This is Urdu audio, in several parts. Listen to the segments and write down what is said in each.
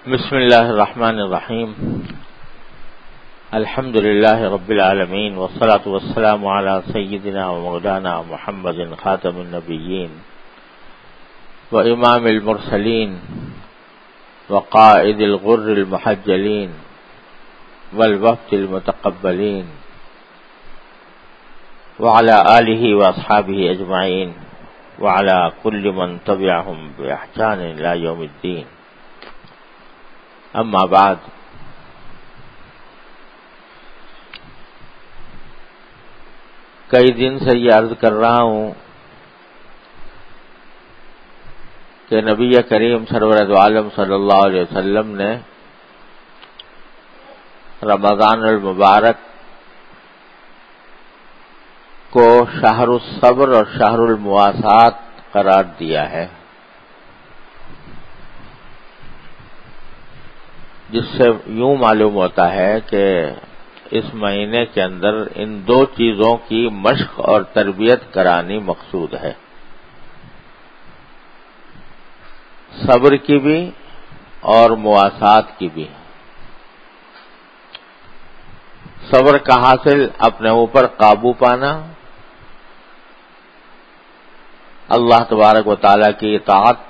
بسم اللہ الرحمن الرحیم الحمد للہ رب العالمین والصلاة والسلام علی سیدنا و مولانا محمد خاتم النبیین و امام المرسلین وقائد الغر المحجلین والوفد المتقبلین وعلى آلہ واصحابہ اجمعین وعلى كل من تبعهم بإحسان إلى يوم الدین. اما بعد، کئی دن سے یہ عرض کر رہا ہوں کہ نبی کریم سرور دو عالم صلی اللہ علیہ وسلم نے رمضان المبارک کو شہر الصبر اور شہر المواسات قرار دیا ہے، جس سے یوں معلوم ہوتا ہے کہ اس مہینے کے اندر ان دو چیزوں کی مشق اور تربیت کرانی مقصود ہے، صبر کی بھی اور مواسات کی بھی. صبر کا حاصل اپنے اوپر قابو پانا، اللہ تبارک و تعالیٰ کی اطاعت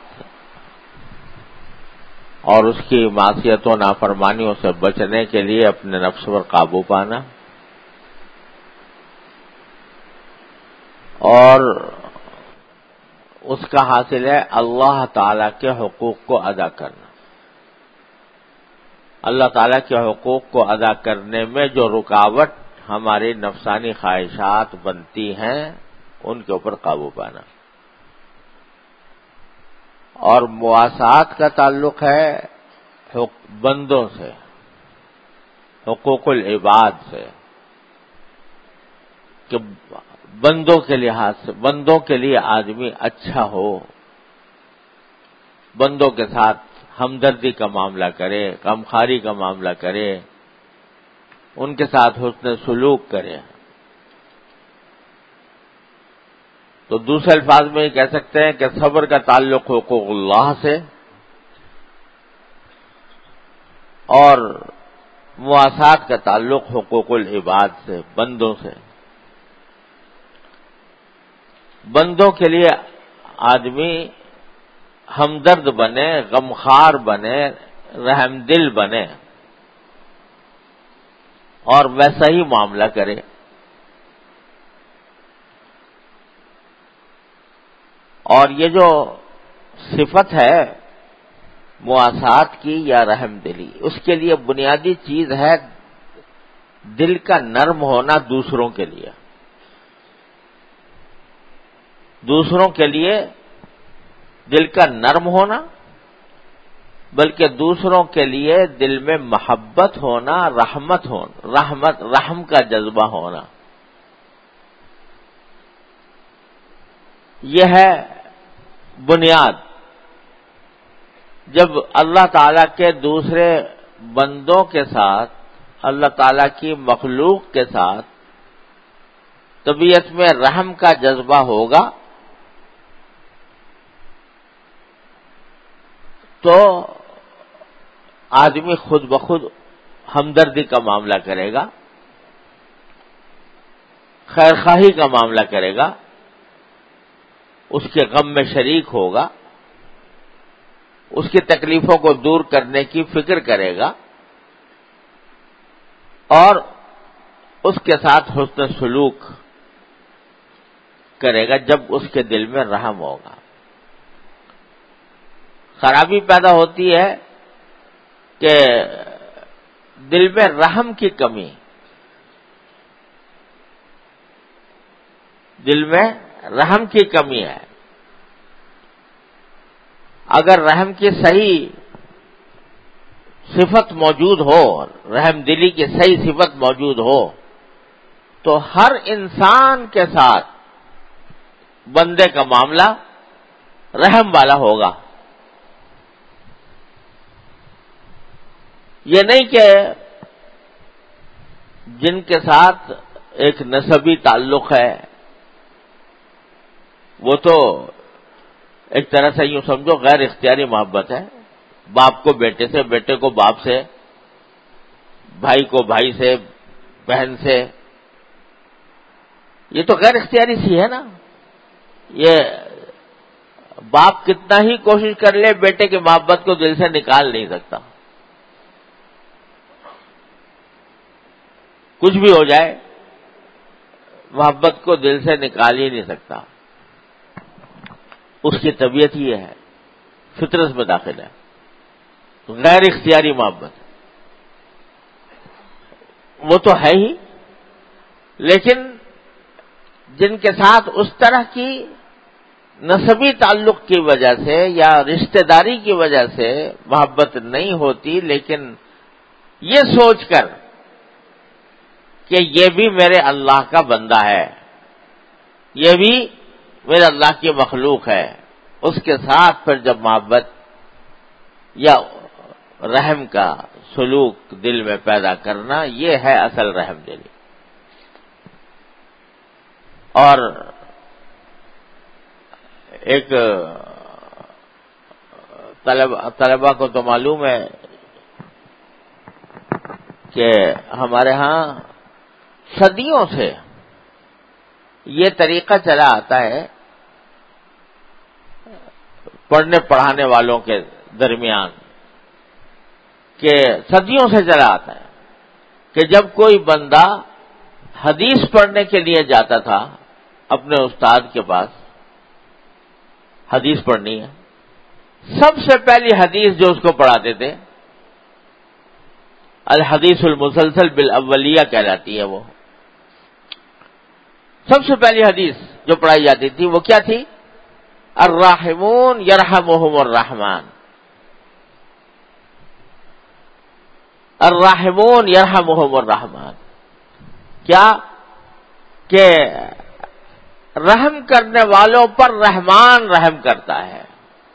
اور اس کی معصیت و نافرمانیوں سے بچنے کے لیے اپنے نفس پر قابو پانا، اور اس کا حاصل ہے اللہ تعالیٰ کے حقوق کو ادا کرنا. اللہ تعالیٰ کے حقوق کو ادا کرنے میں جو رکاوٹ ہماری نفسانی خواہشات بنتی ہیں ان کے اوپر قابو پانا. اور مواسات کا تعلق ہے بندوں سے، حقوق العباد سے، کہ بندوں کے لحاظ سے بندوں کے لیے آدمی اچھا ہو، بندوں کے ساتھ ہمدردی کا معاملہ کرے، غمخواری کا معاملہ کرے، ان کے ساتھ حسن سلوک کرے. تو دوسرے الفاظ میں یہ کہہ سکتے ہیں کہ صبر کا تعلق حقوق اللہ سے اور مواسات کا تعلق حقوق العباد سے، بندوں سے. بندوں کے لیے آدمی ہمدرد بنے، غمخوار بنے، رحم دل بنے اور ویسا ہی معاملہ کرے. اور یہ جو صفت ہے مواسات کی یا رحم دلی، اس کے لیے بنیادی چیز ہے دل کا نرم ہونا دوسروں کے لیے. دوسروں کے لیے دل کا نرم ہونا، بلکہ دوسروں کے لیے دل میں محبت ہونا، رحم کا جذبہ ہونا. یہ ہے بنیاد. جب اللہ تعالیٰ کے دوسرے بندوں کے ساتھ، اللہ تعالیٰ کی مخلوق کے ساتھ طبیعت میں رحم کا جذبہ ہوگا تو آدمی خود بخود ہمدردی کا معاملہ کرے گا، خیرخواہی کا معاملہ کرے گا، اس کے غم میں شریک ہوگا، اس کی تکلیفوں کو دور کرنے کی فکر کرے گا اور اس کے ساتھ حسن سلوک کرے گا جب اس کے دل میں رحم ہوگا. خرابی پیدا ہوتی ہے کہ دل میں رحم کی کمی، دل میں رحم کی کمی ہے. اگر رحم کی صحیح صفت موجود ہو، رحم دلی کی صحیح صفت موجود ہو تو ہر انسان کے ساتھ بندے کا معاملہ رحم والا ہوگا. یہ نہیں کہ جن کے ساتھ ایک نسبی تعلق ہے وہ تو ایک طرح سے یوں سمجھو غیر اختیاری محبت ہے، باپ کو بیٹے سے، بیٹے کو باپ سے، بھائی کو بھائی سے، بہن سے، یہ تو غیر اختیاری سی ہے نا. یہ باپ کتنا ہی کوشش کر لے بیٹے کی محبت کو دل سے نکال نہیں سکتا. کچھ بھی ہو جائے محبت کو دل سے نکال ہی نہیں سکتا. اس کی طبیعت یہ ہے، فطرت میں داخل ہے، غیر اختیاری محبت. وہ تو ہے ہی، لیکن جن کے ساتھ اس طرح کی نسبی تعلق کی وجہ سے یا رشتہ داری کی وجہ سے محبت نہیں ہوتی، لیکن یہ سوچ کر کہ یہ بھی میرے اللہ کا بندہ ہے، یہ بھی میرے اللہ کی مخلوق ہے، اس کے ساتھ پھر جب محبت یا رحم کا سلوک دل میں پیدا کرنا، یہ ہے اصل رحم دلی. اور ایک طلبہ کو تو معلوم ہے کہ ہمارے ہاں صدیوں سے یہ طریقہ چلا آتا ہے پڑھنے پڑھانے والوں کے درمیان، کہ صدیوں سے چلا آتا ہے کہ جب کوئی بندہ حدیث پڑھنے کے لیے جاتا تھا اپنے استاد کے پاس، حدیث پڑھنی ہے، سب سے پہلی حدیث جو اس کو پڑھاتے تھے الحدیث المسلسل بالاولیہ کہلاتی ہے. وہ سب سے پہلی حدیث جو پڑھائی جاتی تھی وہ کیا تھی؟ الراحمون یرحمہم الرحمن. الراحمون یرحمہم الرحمن. کیا کہ رحم کرنے والوں پر رحمان رحم کرتا ہے.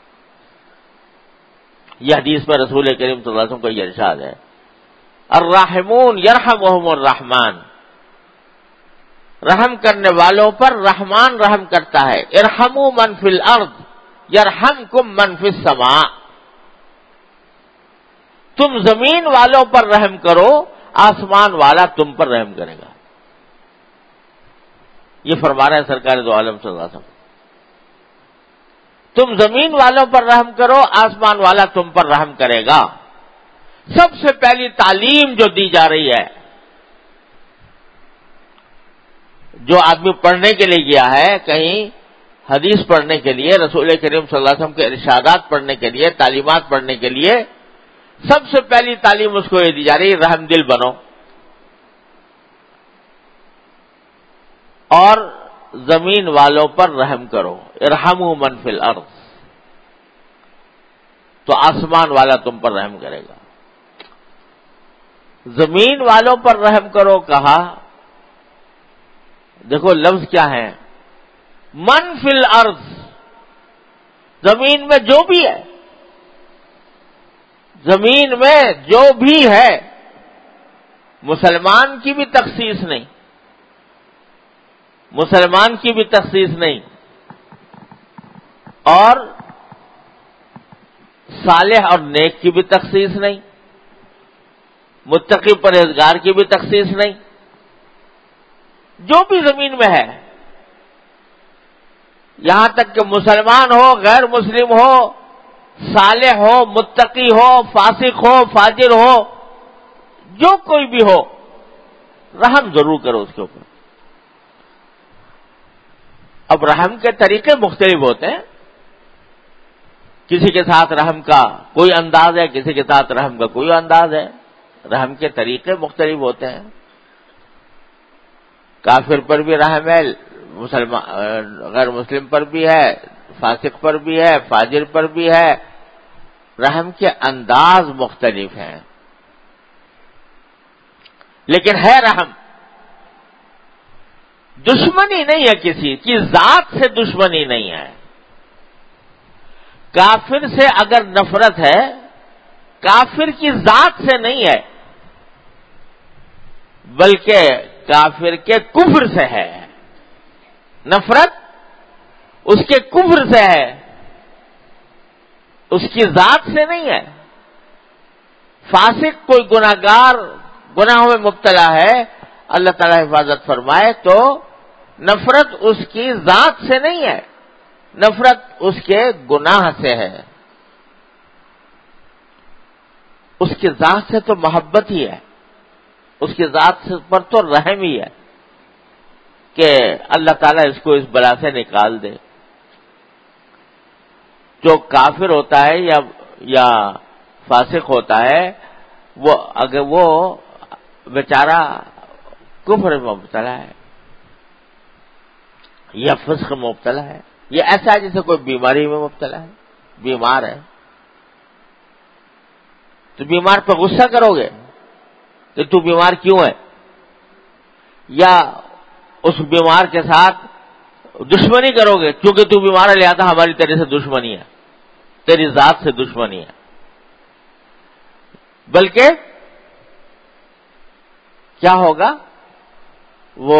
یہ حدیث میں رسول کریم صلی اللہ علیہ وسلم کا یہ ارشاد ہے، الراحمون یرحمہم الرحمن. رحم کرنے والوں پر رحمان رحم کرتا ہے. ارحموا من فی الارض یرحمکم من فی السماء. تم زمین والوں پر رحم کرو، آسمان والا تم پر رحم کرے گا. یہ فرما رہے ہیں سرکار دو عالم صلی اللہ علیہ وسلم. تم زمین والوں پر رحم کرو، آسمان والا تم پر رحم کرے گا. سب سے پہلی تعلیم جو دی جا رہی ہے، جو آدمی پڑھنے کے لیے گیا ہے کہیں حدیث پڑھنے کے لیے، رسول کریم صلی اللہ علیہ وسلم کے ارشادات پڑھنے کے لیے، تعلیمات پڑھنے کے لیے، سب سے پہلی تعلیم اس کو یہ دی جا رہی ہے رحم دل بنو اور زمین والوں پر رحم کرو. ارحموا من فی الارض. تو آسمان والا تم پر رحم کرے گا. زمین والوں پر رحم کرو کہا، دیکھو لفظ کیا ہے، من فی الارض. زمین میں جو بھی ہے، زمین میں جو بھی ہے، مسلمان کی بھی تخصیص نہیں، مسلمان کی بھی تخصیص نہیں، اور صالح اور نیک کی بھی تخصیص نہیں، متقی پرہیزگار کی بھی تخصیص نہیں. جو بھی زمین میں ہے، یہاں تک کہ مسلمان ہو، غیر مسلم ہو، صالح ہو، متقی ہو، فاسق ہو، فاجر ہو، جو کوئی بھی ہو، رحم ضرور کرو اس کے اوپر. اب رحم کے طریقے مختلف ہوتے ہیں. کسی کے ساتھ رحم کا کوئی انداز ہے، کسی کے ساتھ رحم کا کوئی انداز ہے. رحم کے طریقے مختلف ہوتے ہیں. کافر پر بھی رحم ہے، غیر مسلم پر بھی ہے، فاسق پر بھی ہے، فاجر پر بھی ہے. رحم کے انداز مختلف ہیں، لیکن ہے رحم. دشمنی نہیں ہے، کسی کی ذات سے دشمنی نہیں ہے. کافر سے اگر نفرت ہے، کافر کی ذات سے نہیں ہے، بلکہ کافر کے کفر سے ہے. نفرت اس کے کفر سے ہے، اس کی ذات سے نہیں ہے. فاسق کوئی گناہگار گناہوں میں مبتلا ہے، اللہ تعالیٰ حفاظت فرمائے، تو نفرت اس کی ذات سے نہیں ہے، نفرت اس کے گناہ سے ہے. اس کی ذات سے تو محبت ہی ہے، اس کی ذات پر تو رحم ہی ہے کہ اللہ تعالیٰ اس کو اس بلا سے نکال دے. جو کافر ہوتا ہے یا فاسق ہوتا ہے، وہ اگر وہ بیچارہ کفر میں مبتلا ہے یا فسق میں مبتلا ہے، یہ ایسا ہے جیسے کوئی بیماری میں مبتلا ہے، بیمار ہے، تو بیمار پہ غصہ کرو گے کہ تو بیمار کیوں ہے، یا اس بیمار کے ساتھ دشمنی کرو گے کیونکہ تو بیمار ہے لہذا ہماری تیرے سے دشمنی ہے، تیری ذات سے دشمنی ہے. بلکہ کیا ہوگا، وہ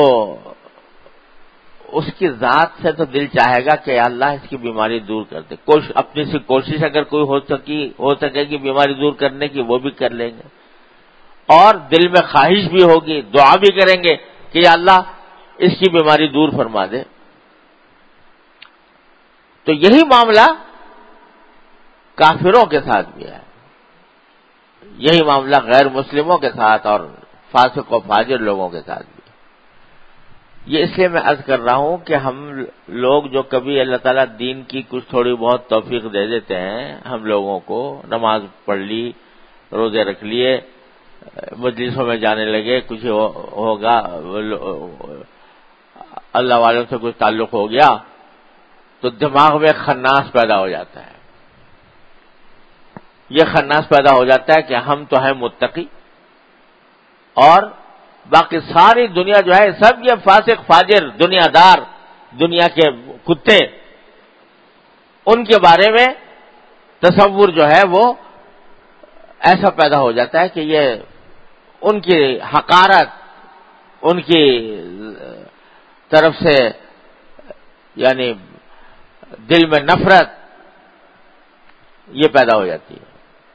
اس کی ذات سے تو دل چاہے گا کہ اللہ اس کی بیماری دور کر دے. اپنی سی کوشش اگر کوئی ہو سکے گی بیماری دور کرنے کی، وہ بھی کر لیں گے، اور دل میں خواہش بھی ہوگی، دعا بھی کریں گے کہ یا اللہ اس کی بیماری دور فرما دے. تو یہی معاملہ کافروں کے ساتھ بھی ہے، یہی معاملہ غیر مسلموں کے ساتھ اور فاسق و فاجر لوگوں کے ساتھ بھی. یہ اس لیے میں عرض کر رہا ہوں کہ ہم لوگ جو کبھی اللہ تعالیٰ دین کی کچھ تھوڑی بہت توفیق دے دیتے ہیں ہم لوگوں کو، نماز پڑھ لی، روزے رکھ لیے، مجلسوں میں جانے لگے، کچھ ہوگا، اللہ والوں سے کچھ تعلق ہو گیا، تو دماغ میں خناس پیدا ہو جاتا ہے. یہ خناس پیدا ہو جاتا ہے کہ ہم تو ہیں متقی اور باقی ساری دنیا جو ہے سب یہ فاسق فاجر دنیا دار، دنیا کے کتے، ان کے بارے میں تصور جو ہے وہ ایسا پیدا ہو جاتا ہے کہ یہ ان کی حقارت، ان کی طرف سے یعنی دل میں نفرت یہ پیدا ہو جاتی ہے.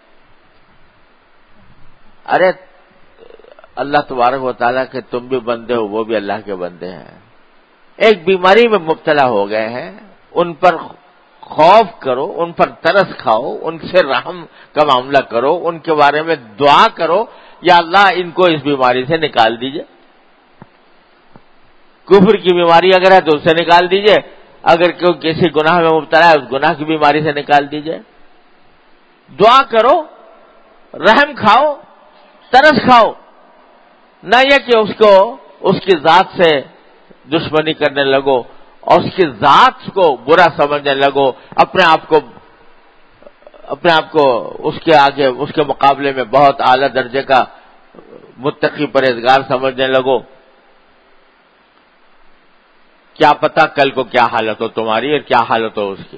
ارے اللہ تبارک و تعالیٰ کے تم بھی بندے ہو، وہ بھی اللہ کے بندے ہیں. ایک بیماری میں مبتلا ہو گئے ہیں، ان پر خوف کرو، ان پر ترس کھاؤ، ان سے رحم کا معاملہ کرو، ان کے بارے میں دعا کرو یا اللہ ان کو اس بیماری سے نکال دیجئے. کفر کی بیماری اگر ہے تو اس سے نکال دیجئے، اگر کوئی کسی گناہ میں مبتلا ہے اس گناہ کی بیماری سے نکال دیجئے. دعا کرو، رحم کھاؤ، ترس کھاؤ، نہ یہ کہ اس کی ذات سے دشمنی کرنے لگو اور اس کی ذات کو برا سمجھنے لگو، اپنے آپ کو اس کے آگے، اس کے مقابلے میں بہت اعلیٰ درجے کا متقی پرہیزگار سمجھنے لگو. کیا پتہ کل کو کیا حالت ہو تمہاری اور کیا حالت ہو اس کی.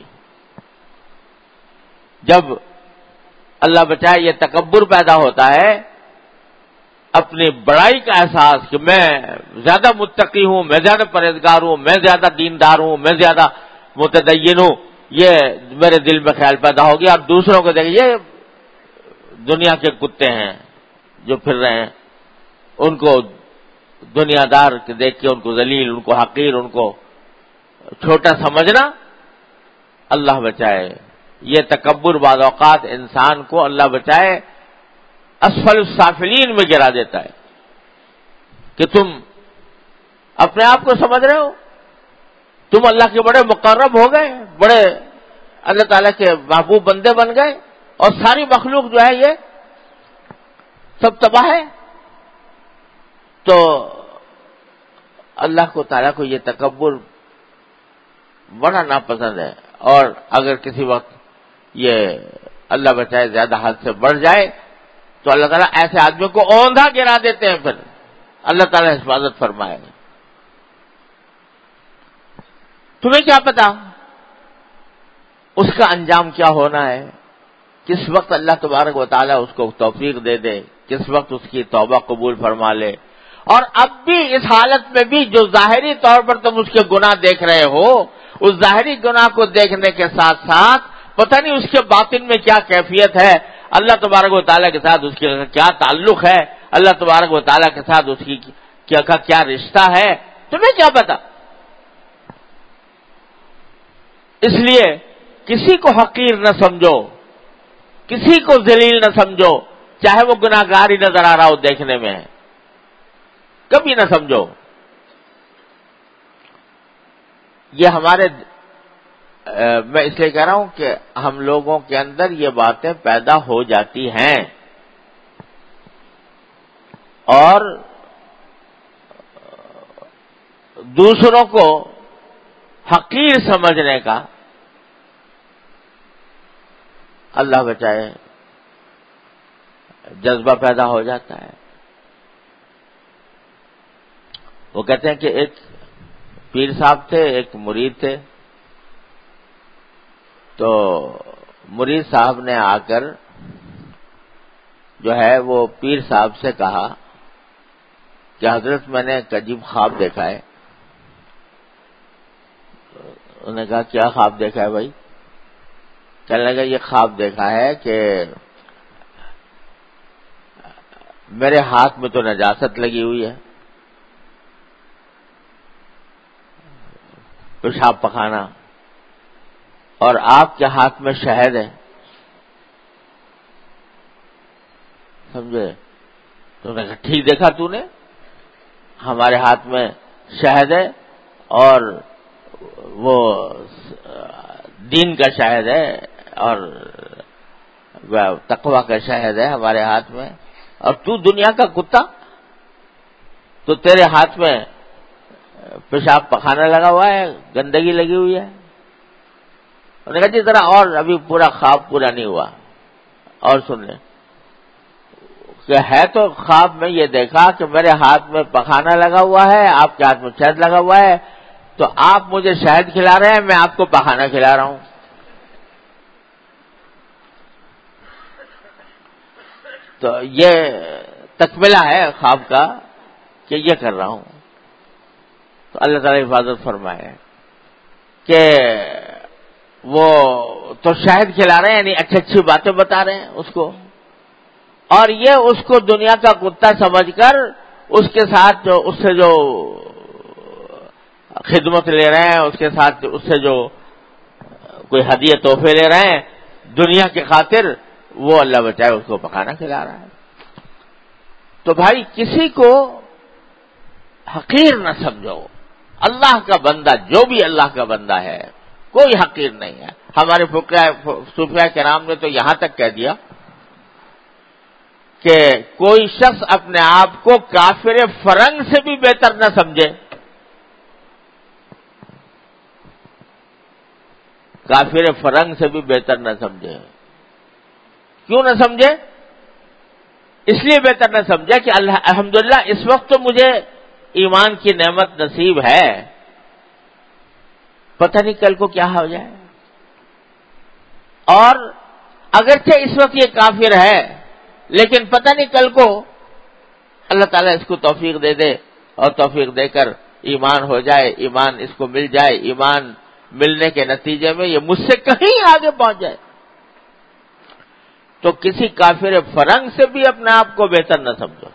جب اللہ بچائے یہ تکبر پیدا ہوتا ہے، اپنی بڑائی کا احساس کہ میں زیادہ متقی ہوں، میں زیادہ پرہیزگار ہوں، میں زیادہ دیندار ہوں، میں زیادہ متدین ہوں، یہ میرے دل میں خیال پیدا ہو گیا. اور دوسروں کو دیکھ یہ دنیا کے کتے ہیں جو پھر رہے ہیں، ان کو دنیا دار دیکھ کے ان کو ذلیل، ان کو حقیر، ان کو چھوٹا سمجھنا. اللہ بچائے یہ تکبر بعض اوقات انسان کو اللہ بچائے اسفل السافلین میں گرا دیتا ہے کہ تم اپنے آپ کو سمجھ رہے ہو، تم اللہ کے بڑے مقرب ہو گئے، بڑے اللہ تعالیٰ کے محبوب بندے بن گئے، اور ساری مخلوق جو ہے یہ سب تباہ ہے. تو اللہ کو تعالیٰ کو یہ تکبر بڑا ناپسند ہے. اور اگر کسی وقت یہ اللہ بچائے زیادہ حد سے بڑھ جائے تو اللہ تعالیٰ ایسے آدمیوں کو اوندھا گرا دیتے ہیں. پھر اللہ تعالیٰ حفاظت فرمائے. تمہیں کیا پتا اس کا انجام کیا ہونا ہے، کس وقت اللہ تبارک و تعالیٰ اس کو توفیق دے دے، کس وقت اس کی توبہ قبول فرما لے. اور اب بھی اس حالت میں بھی جو ظاہری طور پر تم اس کے گناہ دیکھ رہے ہو، اس ظاہری گناہ کو دیکھنے کے ساتھ ساتھ پتہ نہیں اس کے باطن میں کیا کیفیت ہے. اللہ تبارک و تعالیٰ کے ساتھ اس کا کیا تعلق ہے، اللہ تبارک و تعالیٰ کے ساتھ اس کی کیا رشتہ ہے، تمہیں کیا پتا؟ اس لیے کسی کو حقیر نہ سمجھو، کسی کو ذلیل نہ سمجھو، چاہے وہ گناہگار ہی نظر آ رہا ہو دیکھنے میں، کبھی نہ سمجھو۔ یہ ہمارے میں اس لیے کہہ رہا ہوں کہ ہم لوگوں کے اندر یہ باتیں پیدا ہو جاتی ہیں، اور دوسروں کو حقیر سمجھنے کا، اللہ بچائے، جذبہ پیدا ہو جاتا ہے۔ وہ کہتے ہیں کہ ایک پیر صاحب تھے، ایک مرید تھے، تو مرید صاحب نے آ کر جو ہے وہ پیر صاحب سے کہا کہ حضرت میں نے ایک عجیب خواب دیکھا ہے۔ انہوں نے کہا کیا خواب دیکھا ہے بھائی؟ کہنے لگا یہ خواب دیکھا ہے کہ میرے ہاتھ میں تو نجاست لگی ہوئی ہے، پیشاب پخانا، اور آپ کے ہاتھ میں شہد ہے، سمجھے؟ تو انہوں نے کہا ٹھیک دیکھا تو نے، ہمارے ہاتھ میں شہد ہے اور وہ دین کا شہد ہے اور تقویٰ کا شہد ہے ہمارے ہاتھ میں، اور تو دنیا کا کتا، تو تیرے ہاتھ میں پیشاب پخانا لگا ہوا ہے، گندگی لگی ہوئی ہے۔ انہوں نے کہا جی ذرا اور ابھی پورا خواب پورا نہیں ہوا، اور سن لیں کہ ہے تو خواب میں یہ دیکھا کہ میرے ہاتھ میں پخانا لگا ہوا ہے، آپ کے ہاتھ میں شہد لگا ہوا ہے، تو آپ مجھے شہد کھلا رہے ہیں، میں آپ کو پخانا کھلا رہا ہوں۔ تو یہ تکملہ ہے خواب کا کہ یہ کر رہا ہوں۔ تو اللہ تعالیٰ حفاظت فرمائے کہ وہ تو شہد کھلا رہے ہیں، یعنی اچھی اچھی باتیں بتا رہے ہیں اس کو، اور یہ اس کو دنیا کا کتا سمجھ کر اس کے ساتھ اس سے جو خدمت لے رہے ہیں، اس کے ساتھ اس سے جو کوئی ہدیہ تحفے لے رہے ہیں دنیا کی خاطر، وہ اللہ بچائے اس کو پکانا کھلا رہا ہے۔ تو بھائی کسی کو حقیر نہ سمجھو، اللہ کا بندہ جو بھی اللہ کا بندہ ہے کوئی حقیر نہیں ہے۔ ہمارے صوفیاء کرام نے تو یہاں تک کہہ دیا کہ کوئی شخص اپنے آپ کو کافر فرنگ سے بھی بہتر نہ سمجھے، کافر فرنگ سے بھی بہتر نہ سمجھے۔ کیوں نہ سمجھے؟ اس لیے بہتر نہ سمجھے کہ الحمدللہ اس وقت تو مجھے ایمان کی نعمت نصیب ہے، پتہ نہیں کل کو کیا ہو جائے، اور اگرچہ اس وقت یہ کافر ہے لیکن پتہ نہیں کل کو اللہ تعالیٰ اس کو توفیق دے دے، اور توفیق دے کر ایمان ہو جائے، ایمان اس کو مل جائے، ایمان ملنے کے نتیجے میں یہ مجھ سے کہیں آگے پہنچ جائے۔ تو کسی کافر فرنگ سے بھی اپنے آپ کو بہتر نہ سمجھو۔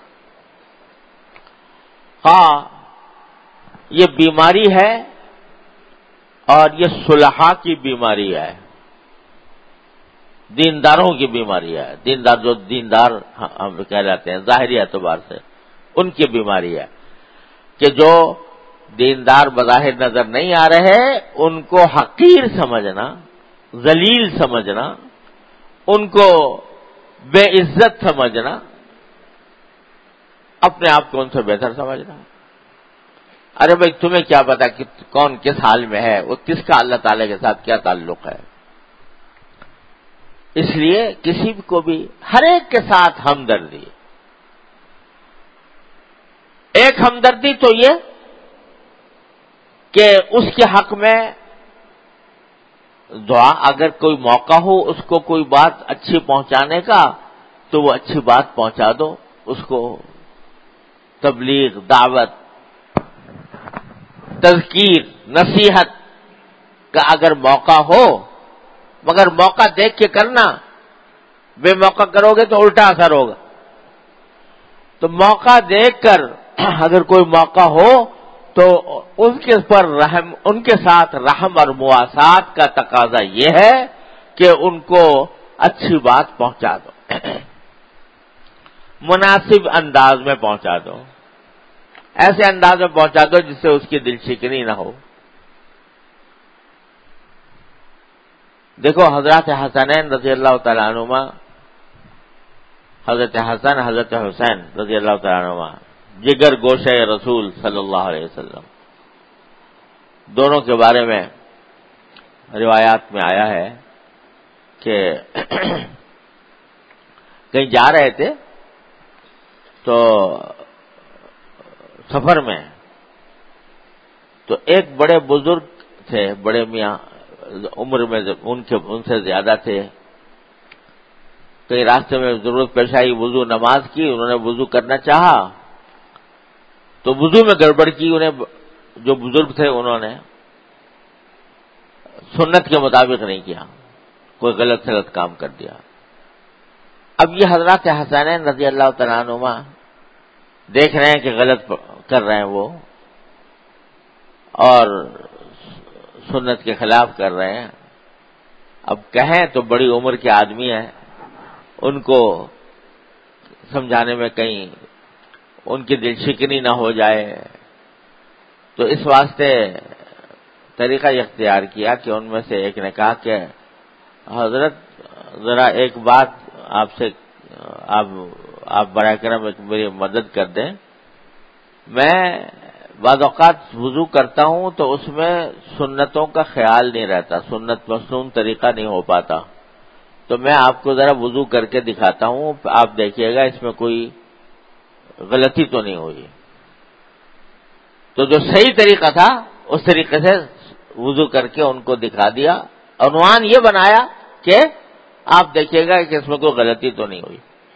ہاں یہ بیماری ہے، اور یہ صلحاء کی بیماری ہے، دینداروں کی بیماری ہے، دیندار جو دیندار ہم کہلاتے ہیں ظاہری اعتبار سے، ان کی بیماری ہے کہ جو دیندار بظاہر نظر نہیں آ رہے ان کو حقیر سمجھنا، ذلیل سمجھنا، ان کو بے عزت سمجھنا، اپنے آپ کو ان سے بہتر سمجھنا۔ ارے بھائی تمہیں کیا پتا کہ کون کس حال میں ہے، وہ کس کا اللہ تعالی کے ساتھ کیا تعلق ہے۔ اس لیے کسی کو بھی ہر ایک کے ساتھ ہمدردی، ایک ہمدردی تو یہ کہ اس کے حق میں دعا، اگر کوئی موقع ہو اس کو کوئی بات اچھی پہنچانے کا تو وہ اچھی بات پہنچا دو، اس کو تبلیغ، دعوت، تذکیر، نصیحت کا اگر موقع ہو، مگر موقع دیکھ کے کرنا، بے موقع کرو گے تو الٹا اثر ہوگا. تو موقع دیکھ کر اگر کوئی موقع ہو تو ان کے پر رحم، ان کے ساتھ رحم اور مواسات کا تقاضا یہ ہے کہ ان کو اچھی بات پہنچا دو، مناسب انداز میں پہنچا دو، ایسے انداز میں پہنچا دو جس سے اس کی دل شکنی نہ ہو. دیکھو حضرت حسنین رضی اللہ تعالیٰ عنہما، حضرت حسن حضرت حسین رضی اللہ تعالیٰ عنہما، جگر گوشہ رسول صلی اللہ علیہ وسلم، دونوں کے بارے میں روایات میں آیا ہے کہ کہیں جا رہے تھے تو سفر میں، تو ایک بڑے بزرگ تھے، بڑے میاں، عمر میں ان سے زیادہ تھے. کئی راستے میں ضرورت پیش آئی، وضو نماز کی، انہوں نے وضو کرنا چاہا تو وضو میں گڑبڑ کی. انہیں جو بزرگ تھے انہوں نے سنت کے مطابق نہیں کیا، کوئی غلط کام کر دیا. اب یہ حضرات حسنین رضی اللہ تعالیٰ عنہما دیکھ رہے ہیں کہ غلط کر رہے ہیں وہ، اور سنت کے خلاف کر رہے ہیں. اب کہیں تو بڑی عمر کے آدمی ہیں، ان کو سمجھانے میں کہیں ان کی دل شکنی نہ ہو جائے، تو اس واسطے طریقہ اختیار کیا کہ ان میں سے ایک نے کہا کہ حضرت ذرا ایک بات آپ سے، آپ برائے کرم میری مدد کر دیں. میں بعض اوقات وضو کرتا ہوں تو اس میں سنتوں کا خیال نہیں رہتا، سنت مسنون طریقہ نہیں ہو پاتا، تو میں آپ کو ذرا وضو کر کے دکھاتا ہوں، آپ دیکھیے گا اس میں کوئی غلطی تو نہیں ہوئی. تو جو صحیح طریقہ تھا اس طریقے سے وضو کر کے ان کو دکھا دیا. عنوان یہ بنایا کہ آپ دیکھیے گا کہ اس میں کوئی غلطی تو نہیں ہوئی.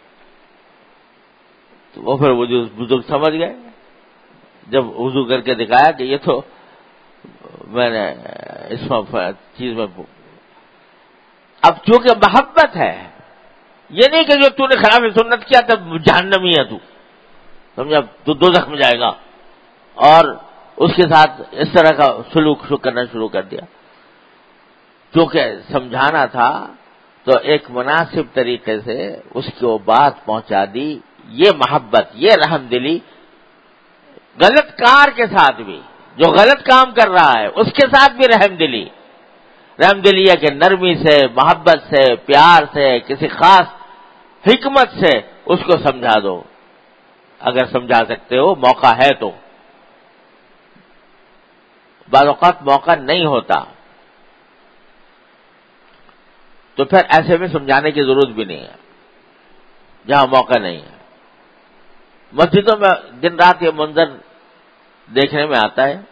تو وہ پھر بزرگ سمجھ گئے جب وضو کر کے دکھایا کہ یہ تو میں نے اس چیز میں. اب چونکہ محبت ہے، یہ نہیں کہ جو تو نے خلاف سنت کیا تب جہنمی ہے تو، سمجھا، تو دوزخ میں جائے گا، اور اس کے ساتھ اس طرح کا سلوک کرنا شروع کر دیا. کیونکہ سمجھانا تھا تو ایک مناسب طریقے سے اس کو بات پہنچا دی. یہ محبت، یہ رحم دلی غلط کار کے ساتھ بھی، جو غلط کام کر رہا ہے اس کے ساتھ بھی رحم دلی ہے کہ نرمی سے، محبت سے، پیار سے، کسی خاص حکمت سے اس کو سمجھا دو، اگر سمجھا سکتے ہو، موقع ہے تو. بعض اوقات موقع نہیں ہوتا تو پھر ایسے میں سمجھانے کی ضرورت بھی نہیں ہے جہاں موقع نہیں ہے. مسجدوں میں دن رات یہ منظر دیکھنے میں آتا ہے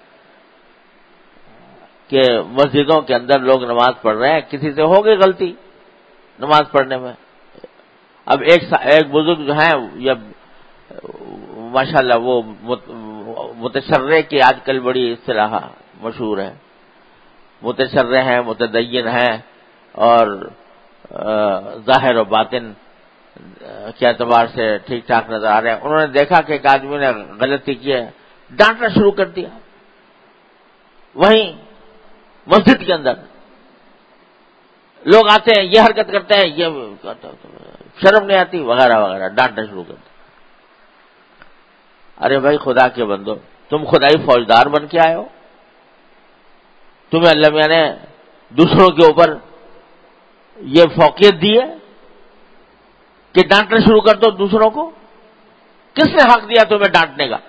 کہ مسجدوں کے اندر لوگ نماز پڑھ رہے ہیں، کسی سے ہو گئی غلطی نماز پڑھنے میں. اب ایک بزرگ جو ہیں، یا ماشاءاللہ وہ متشرع کی آج کل بڑی اصطلاح مشہور ہے، متشرع ہیں، متدین ہیں، اور ظاہر و باطن کے اعتبار سے ٹھیک ٹھاک نظر آ رہے ہیں. انہوں نے دیکھا کہ ایک آدمی نے غلطی کی ہے، ڈانٹنا شروع کر دیا وہیں مسجد کے اندر. لوگ آتے ہیں، یہ حرکت کرتے ہیں، یہ شرم نہیں آتی وغیرہ وغیرہ، ڈانٹنا شروع کر دیا. ارے بھائی خدا کے بندو، تم خدائی فوجدار بن کے آئے ہو، تمہیں اللہ میاں نے دوسروں کے اوپر یہ فوقیت دی ہے کہ ڈانٹنا شروع کر دو دوسروں کو. کس نے حق دیا تمہیں ڈانٹنے کا؟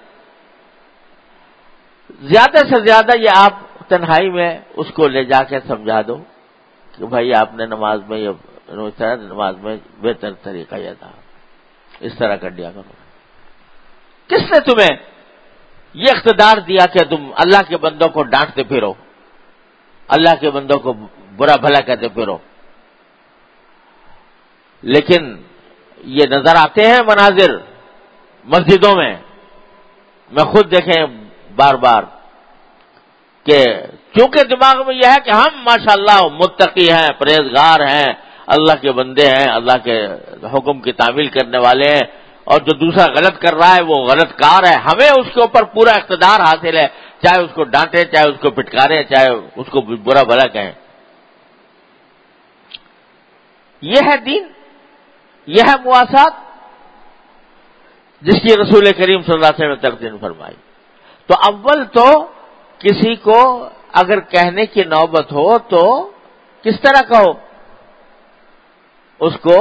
زیادہ سے زیادہ یہ آپ تنہائی میں اس کو لے جا کے سمجھا دو کہ بھائی آپ نے نماز میں بہتر طریقہ یہ تھا، اس طرح کر دیا کرو. کس نے تمہیں یہ اقتدار دیا کہ تم اللہ کے بندوں کو ڈانٹتے پھرو، اللہ کے بندوں کو برا بھلا کہتے پھرو؟ لیکن یہ نظر آتے ہیں مناظر مسجدوں میں خود دیکھیں بار بار کہ چونکہ دماغ میں یہ ہے کہ ہم ماشاءاللہ متقی ہیں، پرہیزگار ہیں، اللہ کے بندے ہیں، اللہ کے حکم کی تعمیل کرنے والے ہیں، اور جو دوسرا غلط کر رہا ہے وہ غلط کار ہے، ہمیں اس کے اوپر پورا اقتدار حاصل ہے، چاہے اس کو ڈانٹیں، چاہے اس کو پٹکاریں، چاہے اس کو برا بھلا کہیں۔ یہ ہے دین، یہ ہے مواسات جس کی رسول کریم صلی اللہ علیہ وسلم نے تلقین فرمائی۔ تو اول تو کسی کو اگر کہنے کی نوبت ہو تو کس طرح کہو؟ اس کو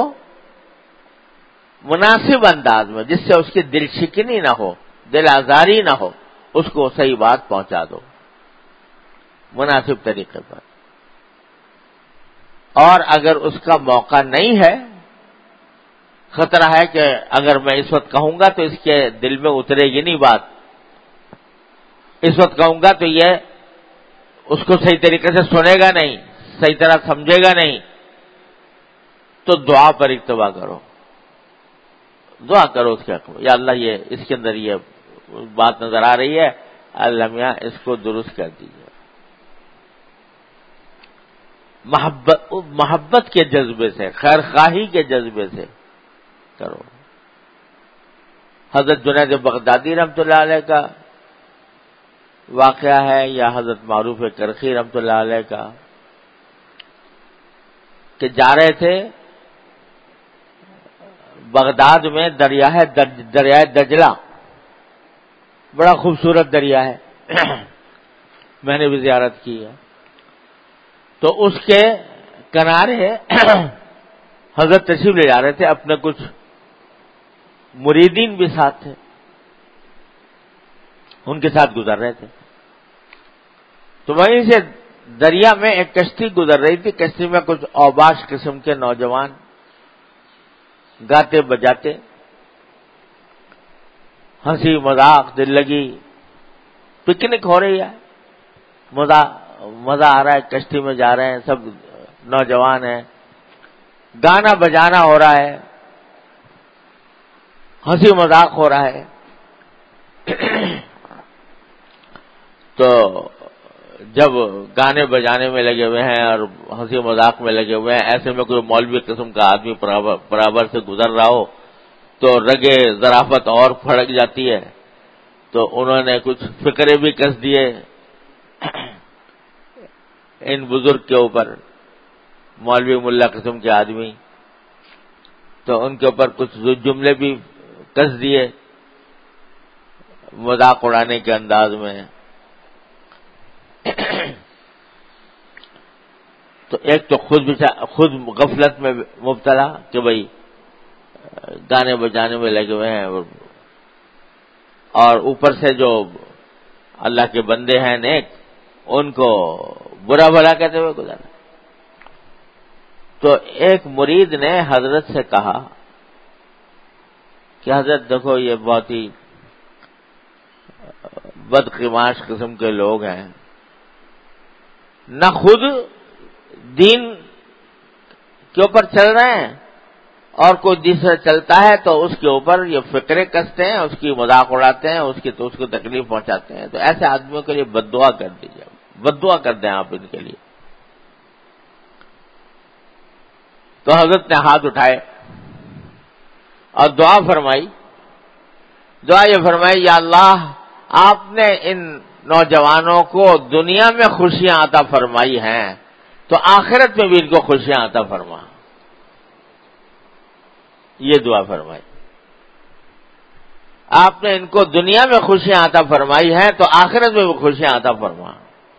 مناسب انداز میں، جس سے اس کی دل شکنی نہ ہو، دل آزاری نہ ہو، اس کو صحیح بات پہنچا دو مناسب طریقے پر۔ اور اگر اس کا موقع نہیں ہے، خطرہ ہے کہ اگر میں اس وقت کہوں گا تو اس کے دل میں اترے گی نہیں بات، اس وقت کہوں گا تو یہ اس کو صحیح طریقے سے سنے گا نہیں، صحیح طرح سمجھے گا نہیں، تو دعا پر اکتفا کرو، دعا کرو اس کے حق میں، یا اللہ یہ اس کے اندر یہ بات نظر آ رہی ہے، اللہ میاں اس کو درست کر دیجیے۔ محبت کے جذبے سے، خیر خواہی کے جذبے سے کرو۔ حضرت جنید بغدادی رحمۃ اللہ علیہ کا واقعہ ہے، یا حضرت معروف کرخی رحمۃ اللہ علیہ کا، کہ جا رہے تھے بغداد میں دریائے دجلہ، بڑا خوبصورت دریا ہے، میں نے بھی زیارت کی ہے۔ تو اس کے کنارے حضرت تشریف لے جا رہے تھے، اپنے کچھ مریدین بھی ساتھ تھے، ان کے ساتھ گزر رہے تھے۔ تو وہیں سے دریا میں ایک کشتی گزر رہی تھی، کشتی میں کچھ اوباش قسم کے نوجوان گاتے بجاتے، ہنسی مذاق دل لگی، پکنک ہو رہی ہے، مزہ آ رہا ہے، کشتی میں جا رہے ہیں، سب نوجوان ہیں، گانا بجانا ہو رہا ہے، ہنسی مذاق ہو رہا ہے۔ تو جب گانے بجانے میں لگے ہوئے ہیں اور ہنسی مذاق میں لگے ہوئے ہیں، ایسے میں کوئی مولوی قسم کا آدمی برابر سے گزر رہا ہو تو رگے ظرافت اور پھڑک جاتی ہے، تو انہوں نے کچھ فقرے بھی کس دیے ان بزرگ کے اوپر، مولوی ملا قسم کے آدمی، تو ان کے اوپر کچھ جملے بھی کس دیے مذاق اڑانے کے انداز میں۔ تو ایک تو خود غفلت میں مبتلا کہ بھئی گانے بجانے میں لگے ہوئے ہیں، اور اوپر سے جو اللہ کے بندے ہیں نیک، ان کو برا بھلا کہتے ہوئے گزارا۔ تو ایک مرید نے حضرت سے کہا کہ حضرت دیکھو یہ بہت ہی بدقماش قسم کے لوگ ہیں، نہ خود دین کے اوپر چل رہے ہیں، اور کوئی دوسرا چلتا ہے تو اس کے اوپر یہ فکرے کستے ہیں، اس کی مذاق اڑاتے ہیں، اس کو تکلیف پہنچاتے ہیں۔ تو ایسے آدمیوں کے لیے بد دعا کر دیجیے، بد دعا کر دیں آپ ان کے لیے۔ تو حضرت نے ہاتھ اٹھائے اور دعا فرمائی، دعا یہ فرمائی، یا اللہ آپ نے ان نوجوانوں کو دنیا میں خوشیاں عطا فرمائی ہیں، تو آخرت میں بھی ان کو خوشیاں عطا فرما۔ یہ دعا فرمائی، آپ نے ان کو دنیا میں خوشیاں عطا فرمائی ہیں تو آخرت میں بھی خوشیاں عطا فرما۔